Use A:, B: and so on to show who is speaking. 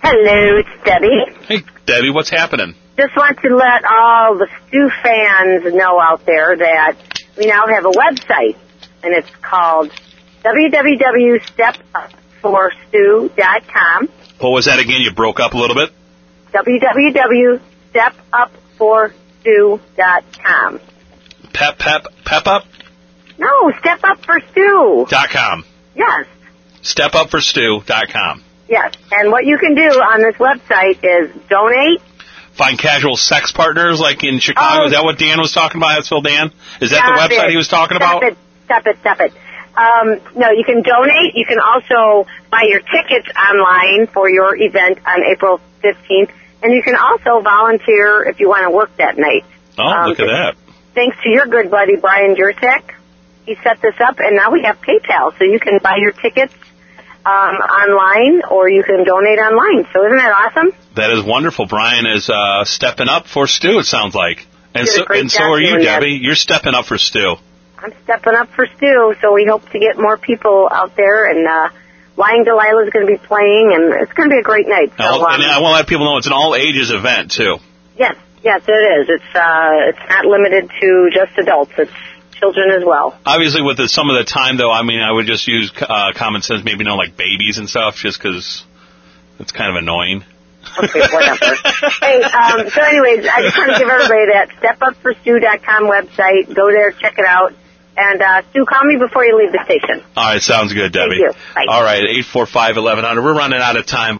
A: Hello, it's Debbie.
B: Hey, Debbie, what's happening?
A: Just want to let all the stew fans know out there that we now have a website, and it's called www.stepupforstew.com.
B: What was that again? You broke up a little bit?
A: www.stepupforstew.com.
B: Pep up?
A: No, Step Up for Stew.
B: .com.
A: Yes.
B: Stepupforstew.com.
A: Yes, and what you can do on this website is donate.
B: Find casual sex partners like in Chicago.
A: Oh.
B: Is that what Dan was talking about, Hetsville Dan? Is that the website he was talking about?
A: Stop it. No, you can donate. You can also buy your tickets online for your event on April 15th. And you can also volunteer if you want to work that night.
B: Oh, look at that.
A: Thanks to your good buddy, Brian Jurczak. He set this up, and now we have PayPal. So you can buy your tickets online, or you can donate online. So isn't that awesome?
B: That is wonderful. Brian is stepping up for Stu, it sounds like. And so are you, Debbie. You're stepping up for Stu.
A: I'm stepping up for Stu, so we hope to get more people out there, and Lying Delilah is going to be playing, and it's going to be a great night. So,
B: and I want to let people know it's an all-ages event, too.
A: Yes, it is. It's not limited to just adults. It's children as well.
B: Obviously, with some of the time, though, I mean, I would just use common sense, maybe like babies and stuff, just because it's kind of annoying.
A: Okay, whatever. Hey, so anyways, I just want to give everybody that stepupforstew.com website. Go there, check it out. And, Stu, call me before you leave the station.
B: All right, sounds good, Debbie.
A: Thank you. Bye.
B: All right, 845-1100. We're running out of time.